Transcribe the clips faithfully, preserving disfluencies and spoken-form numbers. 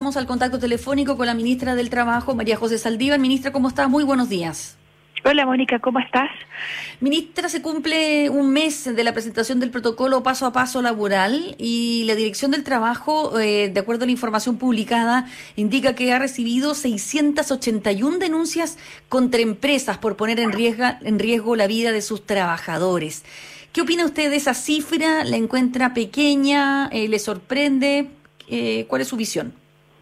Vamos al contacto telefónico con la ministra del Trabajo, María José Saldívar. Ministra, ¿cómo está? Muy buenos días. Hola, Mónica, ¿cómo estás? Ministra, se cumple un mes de la presentación del protocolo paso a paso laboral y la Dirección del Trabajo, eh, de acuerdo a la información publicada, indica que ha recibido seiscientas ochenta y una denuncias contra empresas por poner en riesgo, en riesgo la vida de sus trabajadores. ¿Qué opina usted de esa cifra? ¿La encuentra pequeña? Eh, ¿Le sorprende? Eh, ¿Cuál es su visión?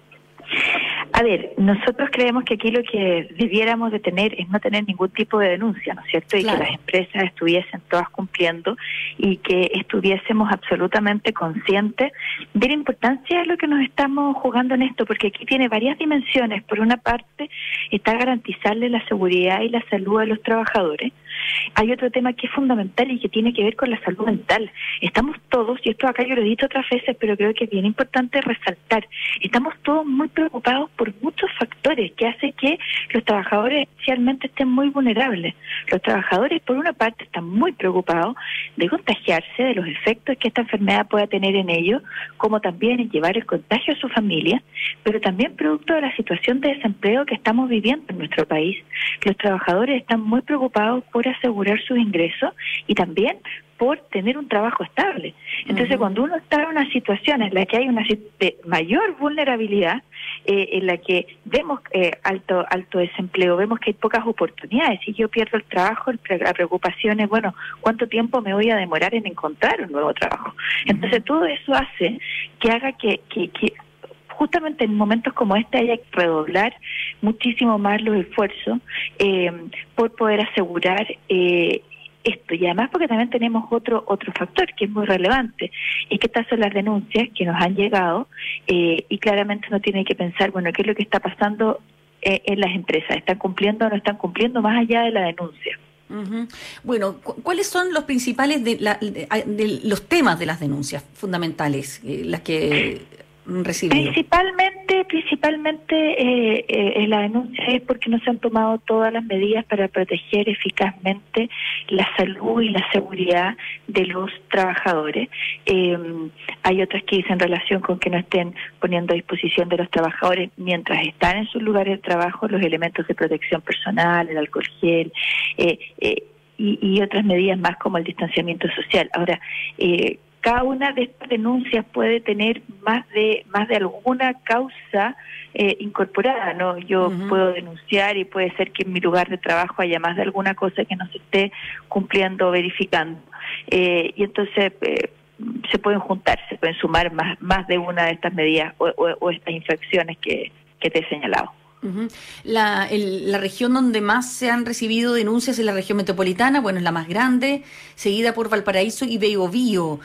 A ver, nosotros creemos que aquí lo que debiéramos de tener es no tener ningún tipo de denuncia, ¿no es cierto? Y claro, que las empresas estuviesen todas cumpliendo y que estuviésemos absolutamente conscientes de la importancia de lo que nos estamos jugando en esto, porque aquí tiene varias dimensiones. Por una parte, está garantizarle la seguridad y la salud a los trabajadores. Hay otro tema que es fundamental y que tiene que ver con la salud mental. Estamos todos, y esto acá yo lo he dicho otras veces, pero creo que es bien importante resaltar, estamos todos muy preocupados por muchos factores que hacen que los trabajadores especialmente estén muy vulnerables. Los trabajadores, por una parte, están muy preocupados de contagiarse, de los efectos que esta enfermedad pueda tener en ellos, como también en llevar el contagio a su familia, pero también producto de la situación de desempleo que estamos viviendo en nuestro país. Los trabajadores están muy preocupados por asegurar sus ingresos y también por tener un trabajo estable. Entonces, uh-huh. cuando uno está en una situación en la que hay una de mayor vulnerabilidad, eh, en la que vemos eh, alto alto desempleo, vemos que hay pocas oportunidades, si yo pierdo el trabajo, la preocupación es, bueno, ¿cuánto tiempo me voy a demorar en encontrar un nuevo trabajo? Entonces, uh-huh. todo eso hace que haga que, que, que justamente en momentos como este haya que redoblar muchísimo más los esfuerzos eh, por poder asegurar eh, esto, y además porque también tenemos otro otro factor que es muy relevante, es que estas son las denuncias que nos han llegado eh, y claramente uno tiene que pensar, bueno, ¿qué es lo que está pasando eh, en las empresas? ¿Están cumpliendo o no están cumpliendo más allá de la denuncia? Uh-huh. Bueno, cu- ¿cuáles son los principales de, la, de, de los temas de las denuncias fundamentales, eh, las que recibido? Principalmente, principalmente eh, eh, la denuncia es porque no se han tomado todas las medidas para proteger eficazmente la salud y la seguridad de los trabajadores. Eh, hay otras que dicen relación con que no estén poniendo a disposición de los trabajadores mientras están en sus lugares de trabajo los elementos de protección personal, el alcohol gel, eh, eh, y, y otras medidas más como el distanciamiento social. Ahora, eh, cada una de estas denuncias puede tener más de más de alguna causa eh, incorporada, ¿no? Yo uh-huh. puedo denunciar y puede ser que en mi lugar de trabajo haya más de alguna cosa que no se esté cumpliendo o verificando. Eh, y entonces eh, se pueden juntar, se pueden sumar más más de una de estas medidas o, o, o estas infracciones que, que te he señalado. Uh-huh. La, el, la región donde más se han recibido denuncias es la región metropolitana, bueno, es la más grande, seguida por Valparaíso y Biobío.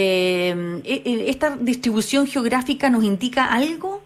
Eh, ¿Esta distribución geográfica nos indica algo?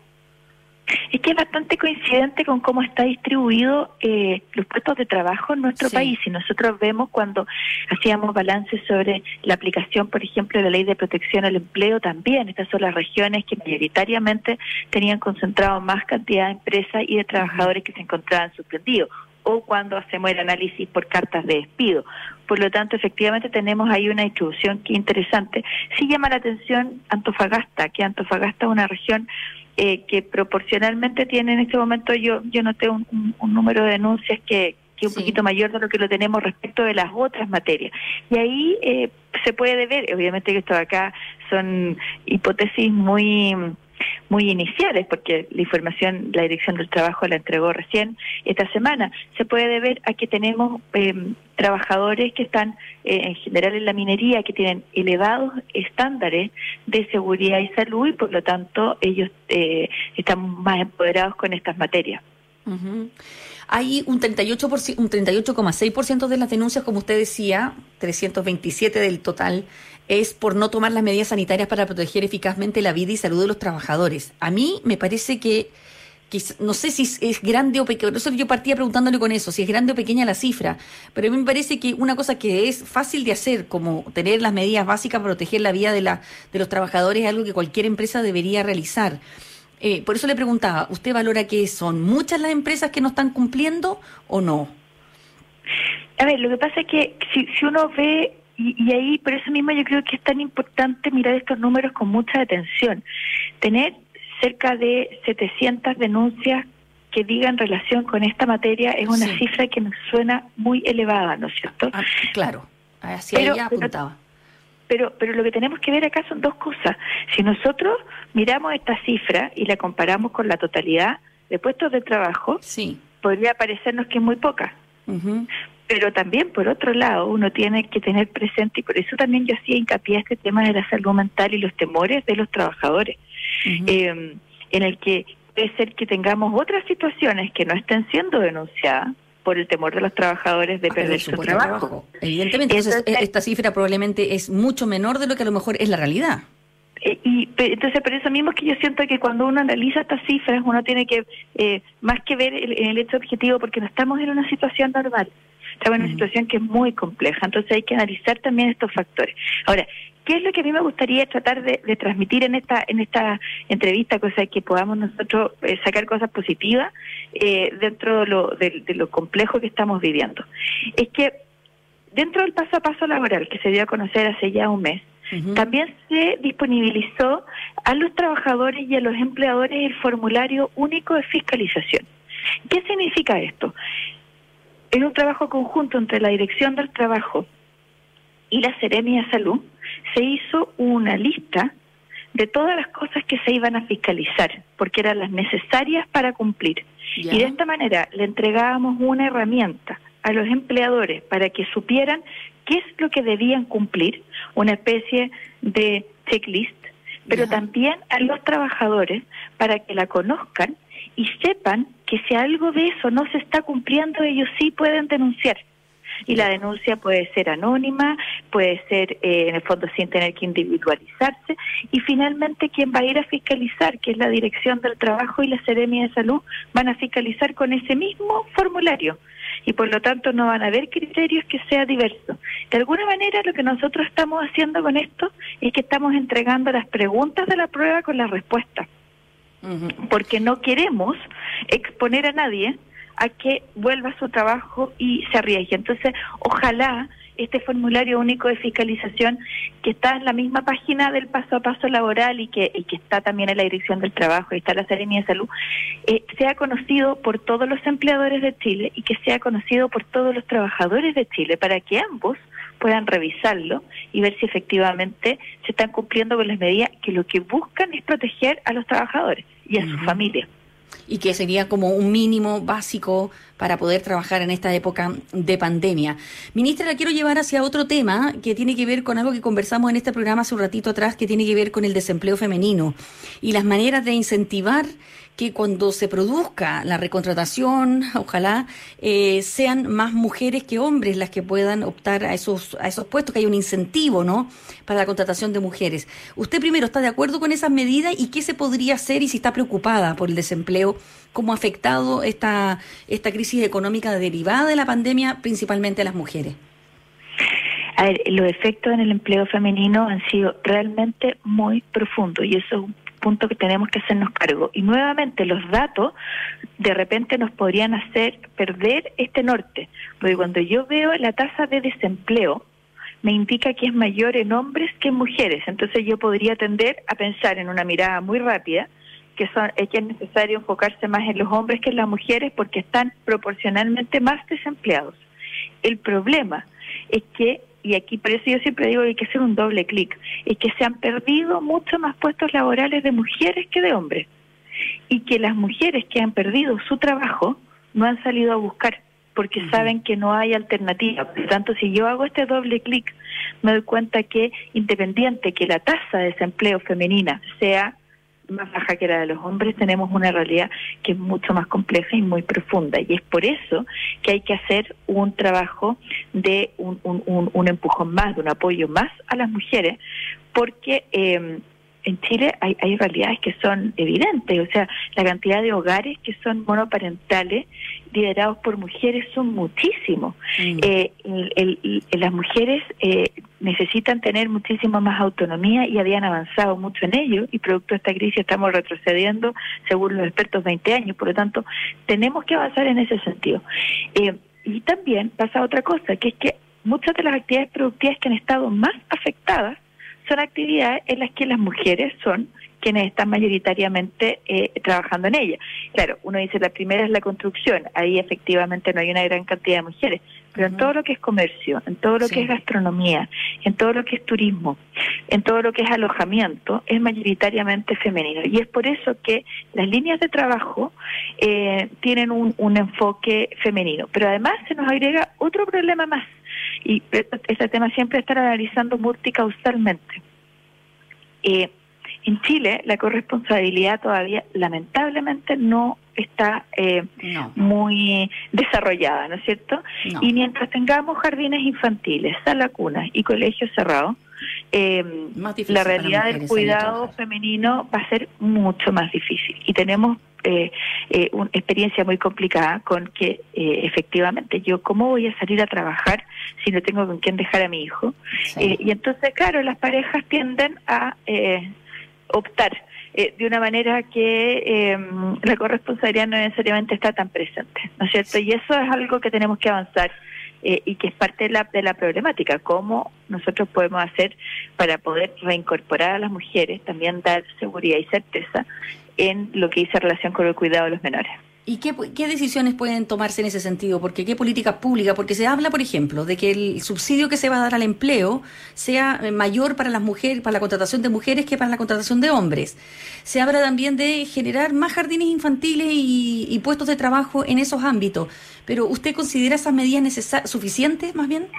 Es que es bastante coincidente con cómo está distribuido eh, los puestos de trabajo en nuestro sí. país. Y nosotros vemos cuando hacíamos balances sobre la aplicación, por ejemplo, de la Ley de Protección al Empleo, también estas son las regiones que mayoritariamente tenían concentrado más cantidad de empresas y de trabajadores que se encontraban suspendidos, o cuando hacemos el análisis por cartas de despido. Por lo tanto, efectivamente tenemos ahí una distribución que interesante. Sí llama la atención Antofagasta, que Antofagasta es una región Eh, que proporcionalmente tiene en este momento, yo yo noté un, un, un número de denuncias que, que es un sí. poquito mayor de lo que lo tenemos respecto de las otras materias. Y ahí eh, se puede ver, obviamente que esto de acá son hipótesis muy muy iniciales, porque la información la Dirección del Trabajo la entregó recién esta semana. Se puede deber a que tenemos eh, trabajadores que están eh, en general en la minería, que tienen elevados estándares de seguridad y salud y por lo tanto ellos eh, están más empoderados con estas materias. Uh-huh. Hay un treinta y ocho por ciento, un treinta y ocho coma seis por ciento de las denuncias, como usted decía, trescientos veintisiete del total, es por no tomar las medidas sanitarias para proteger eficazmente la vida y salud de los trabajadores. A mí me parece que, que no sé si es grande o pequeña, yo partía preguntándole con eso, si es grande o pequeña la cifra, pero a mí me parece que una cosa que es fácil de hacer, como tener las medidas básicas para proteger la vida de, la, de los trabajadores, es algo que cualquier empresa debería realizar. Eh, por eso le preguntaba, ¿usted valora que son muchas las empresas que no están cumpliendo o no? A ver, lo que pasa es que si, si uno ve, y, y ahí por eso mismo yo creo que es tan importante mirar estos números con mucha atención. Tener cerca de setecientas denuncias que digan relación con esta materia es una sí. cifra que nos suena muy elevada, ¿no es cierto? Ah, claro, hacia pero, ella apuntaba. Pero, pero, pero lo que tenemos que ver acá son dos cosas. Si nosotros miramos esta cifra y la comparamos con la totalidad de puestos de trabajo, sí. podría parecernos que es muy poca. Uh-huh. Pero también, por otro lado, uno tiene que tener presente, y por eso también yo hacía hincapié a este tema de la salud mental y los temores de los trabajadores, uh-huh. eh, en el que puede ser que tengamos otras situaciones que no estén siendo denunciadas por el temor de los trabajadores de perder su, su trabajo. trabajo. Evidentemente, entonces, entonces, esta cifra probablemente es mucho menor de lo que a lo mejor es la realidad. Eh, y entonces, por eso mismo es que yo siento que cuando uno analiza estas cifras, uno tiene que, eh, más que ver el, el hecho objetivo, porque no estamos en una situación normal, estamos en una uh-huh. situación que es muy compleja, entonces hay que analizar también estos factores. Ahora, ¿qué es lo que a mí me gustaría tratar de, de transmitir en esta en esta entrevista? Cosa que podamos nosotros eh, sacar cosas positivas eh, dentro de lo, de, de lo complejo que estamos viviendo. Es que dentro del paso a paso laboral que se dio a conocer hace ya un mes, uh-huh. también se disponibilizó a los trabajadores y a los empleadores el formulario único de fiscalización. ¿Qué significa esto? Es un trabajo conjunto entre la Dirección del Trabajo y la Seremi de Salud. Se hizo una lista de todas las cosas que se iban a fiscalizar, porque eran las necesarias para cumplir. ¿Ya? Y de esta manera le entregábamos una herramienta a los empleadores para que supieran qué es lo que debían cumplir, una especie de checklist, pero ¿Ya? también a los trabajadores para que la conozcan y sepan que si algo de eso no se está cumpliendo, ellos sí pueden denunciar. Y la denuncia puede ser anónima, puede ser eh, en el fondo sin tener que individualizarse, y finalmente quien va a ir a fiscalizar, que es la Dirección del Trabajo y la Seremi de Salud, van a fiscalizar con ese mismo formulario, y por lo tanto no van a haber criterios que sea diverso. De alguna manera lo que nosotros estamos haciendo con esto es que estamos entregando las preguntas de la prueba con las respuestas, uh-huh. porque no queremos exponer a nadie a que vuelva a su trabajo y se arriesgue. Entonces, ojalá este formulario único de fiscalización, que está en la misma página del paso a paso laboral y que, y que está también en la Dirección del Trabajo y está la Seremi de Salud, eh, sea conocido por todos los empleadores de Chile y que sea conocido por todos los trabajadores de Chile, para que ambos puedan revisarlo y ver si efectivamente se están cumpliendo con las medidas que lo que buscan es proteger a los trabajadores y a uh-huh. sus familias. Y que sería como un mínimo básico para poder trabajar en esta época de pandemia. Ministra, la quiero llevar hacia otro tema que tiene que ver con algo que conversamos en este programa hace un ratito atrás, que tiene que ver con el desempleo femenino y las maneras de incentivar que cuando se produzca la recontratación, ojalá eh, sean más mujeres que hombres las que puedan optar a esos a esos puestos, que haya un incentivo, ¿no?, para la contratación de mujeres. ¿Usted primero está de acuerdo con esas medidas y qué se podría hacer, y si está preocupada por el desempleo, cómo ha afectado esta esta crisis económica derivada de la pandemia principalmente a las mujeres? A ver, los efectos en el empleo femenino han sido realmente muy profundos, y eso es un punto que tenemos que hacernos cargo. Y nuevamente los datos de repente nos podrían hacer perder este norte, porque cuando yo veo la tasa de desempleo me indica que es mayor en hombres que en mujeres. Entonces yo podría tender a pensar en una mirada muy rápida que son es que es necesario enfocarse más en los hombres que en las mujeres, porque están proporcionalmente más desempleados. El problema es que, y aquí por eso yo siempre digo que hay que hacer un doble clic, es que se han perdido mucho más puestos laborales de mujeres que de hombres, y que las mujeres que han perdido su trabajo no han salido a buscar porque uh-huh. saben que no hay alternativa. Por lo tanto, si yo hago este doble clic, me doy cuenta que independiente que la tasa de desempleo femenina sea más baja que la de los hombres, tenemos una realidad que es mucho más compleja y muy profunda, y es por eso que hay que hacer un trabajo de un, un, un, un empujón más, de un apoyo más a las mujeres, porque eh, en Chile hay, hay realidades que son evidentes. O sea, la cantidad de hogares que son monoparentales liderados por mujeres son muchísimos. Mm. Eh, el, el, el, las mujeres eh, necesitan tener muchísima más autonomía y habían avanzado mucho en ello, y producto de esta crisis estamos retrocediendo, según los expertos, veinte años. Por lo tanto, tenemos que avanzar en ese sentido. Eh, y también pasa otra cosa, que es que muchas de las actividades productivas que han estado más afectadas son actividades en las que las mujeres son quienes están mayoritariamente eh, trabajando en ella. Claro, uno dice la primera es la construcción, ahí efectivamente no hay una gran cantidad de mujeres, pero uh-huh. en todo lo que es comercio, en todo lo sí. que es gastronomía, en todo lo que es turismo, en todo lo que es alojamiento, es mayoritariamente femenino. Y es por eso que las líneas de trabajo eh, tienen un, un enfoque femenino. Pero además se nos agrega otro problema más, y este tema siempre estar analizando multicausalmente. Eh, en Chile la corresponsabilidad todavía lamentablemente no está eh, no. muy desarrollada, ¿no es cierto? No. Y mientras tengamos jardines infantiles, salas cunas y colegios cerrados, eh, la realidad del cuidado femenino va a ser mucho más difícil. Y tenemos eh, eh, una experiencia muy complicada con que eh, efectivamente yo cómo voy a salir a trabajar si no tengo con quién dejar a mi hijo. Sí. Eh, y entonces, claro, las parejas tienden a eh, optar Eh, de una manera que eh, la corresponsabilidad no necesariamente está tan presente, ¿no es cierto? Y eso es algo que tenemos que avanzar eh, y que es parte de la, de la problemática, cómo nosotros podemos hacer para poder reincorporar a las mujeres, también dar seguridad y certeza en lo que dice relación con el cuidado de los menores. ¿Y qué, qué decisiones pueden tomarse en ese sentido? Porque qué políticas públicas, porque se habla, por ejemplo, de que el subsidio que se va a dar al empleo sea mayor para las mujeres, para la contratación de mujeres que para la contratación de hombres. Se habla también de generar más jardines infantiles y, y puestos de trabajo en esos ámbitos. Pero ¿usted considera esas medidas necesar- suficientes, más bien?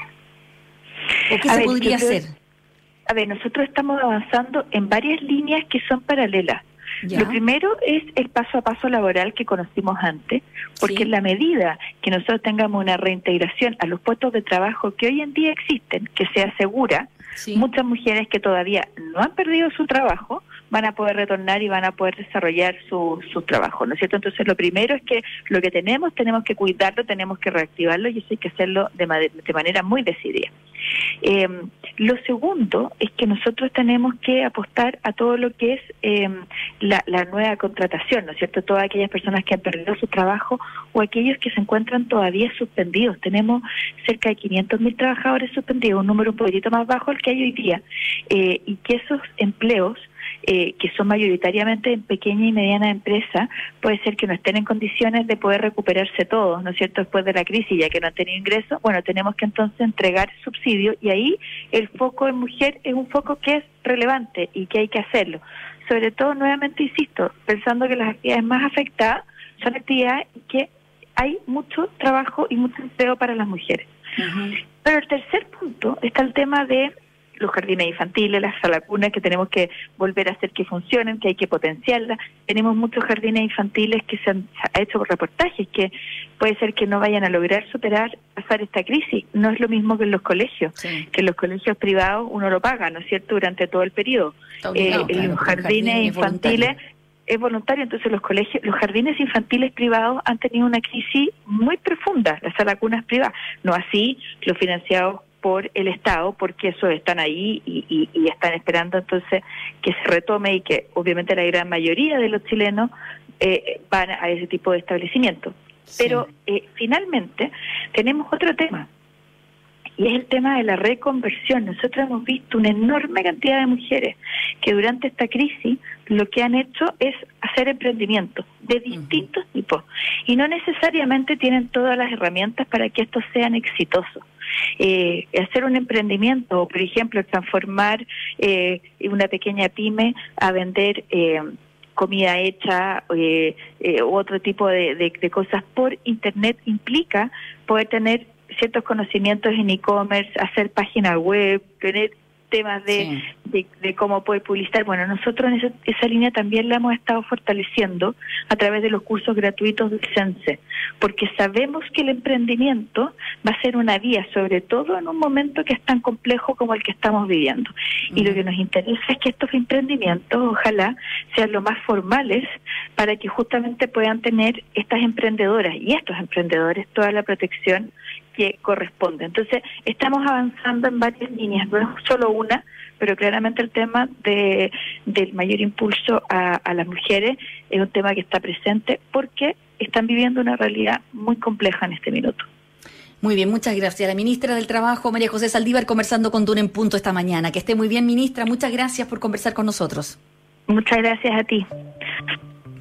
¿O qué a se ver, podría creo, hacer? A ver, nosotros estamos avanzando en varias líneas que son paralelas. ¿Ya? Lo primero es el paso a paso laboral que conocimos antes, porque sí. en la medida que nosotros tengamos una reintegración a los puestos de trabajo que hoy en día existen, que sea segura, sí. muchas mujeres que todavía no han perdido su trabajo van a poder retornar y van a poder desarrollar su, su trabajo, ¿no es cierto? Entonces lo primero es que lo que tenemos, tenemos que cuidarlo, tenemos que reactivarlo y eso hay que hacerlo de, ma- de manera muy decidida. Eh, lo segundo es que nosotros tenemos que apostar a todo lo que es eh, la, la nueva contratación, ¿no es cierto? Todas aquellas personas que han perdido su trabajo o aquellos que se encuentran todavía suspendidos. Tenemos cerca de quinientos mil trabajadores suspendidos, un número un poquitito más bajo al que hay hoy día, eh, y que esos empleos Eh, que son mayoritariamente en pequeña y mediana empresa, puede ser que no estén en condiciones de poder recuperarse todos, ¿no es cierto?, después de la crisis, ya que no han tenido ingresos. Bueno, tenemos que entonces entregar subsidios y ahí el foco en mujer es un foco que es relevante y que hay que hacerlo. Sobre todo, nuevamente insisto, pensando que las actividades más afectadas son actividades que hay mucho trabajo y mucho empleo para las mujeres. Uh-huh. Pero el tercer punto está el tema de los jardines infantiles, las salacunas, que tenemos que volver a hacer que funcionen, que hay que potenciarlas. Tenemos muchos jardines infantiles que se han ha hecho reportajes que puede ser que no vayan a lograr superar, pasar esta crisis. No es lo mismo que en los colegios, sí. que en los colegios privados uno lo paga, ¿no es cierto?, durante todo el periodo. Obligado, eh, claro, los jardines jardín infantiles es voluntario. es voluntario, entonces los colegios, los jardines infantiles privados han tenido una crisis muy profunda, las salacunas privadas, no así los financiados por el Estado, porque esos están ahí y, y, y están esperando entonces que se retome y que obviamente la gran mayoría de los chilenos eh, van a ese tipo de establecimientos. Sí. Pero eh, finalmente tenemos otro tema, y es el tema de la reconversión. Nosotros hemos visto una enorme cantidad de mujeres que durante esta crisis lo que han hecho es hacer emprendimientos de distintos uh-huh. tipos, y no necesariamente tienen todas las herramientas para que estos sean exitosos. Eh, hacer un emprendimiento, o por ejemplo transformar eh, una pequeña pyme a vender eh, comida hecha eh, eh, u otro tipo de, de, de cosas por internet, implica poder tener ciertos conocimientos en e-commerce, hacer páginas web, tener temas de, sí. de, de cómo poder publicitar. Bueno, nosotros en esa, esa línea también la hemos estado fortaleciendo a través de los cursos gratuitos del CENSE, porque sabemos que el emprendimiento va a ser una vía, sobre todo en un momento que es tan complejo como el que estamos viviendo. Uh-huh. Y lo que nos interesa es que estos emprendimientos, ojalá, sean lo más formales para que justamente puedan tener estas emprendedoras y estos emprendedores toda la protección que corresponde. Entonces, estamos avanzando en varias líneas, no es solo una, pero claramente el tema de del mayor impulso a, a las mujeres es un tema que está presente porque están viviendo una realidad muy compleja en este minuto. Muy bien, muchas gracias. La ministra del Trabajo, María José Saldívar, conversando con Duna en Punto esta mañana. Que esté muy bien, ministra. Muchas gracias por conversar con nosotros. Muchas gracias a ti.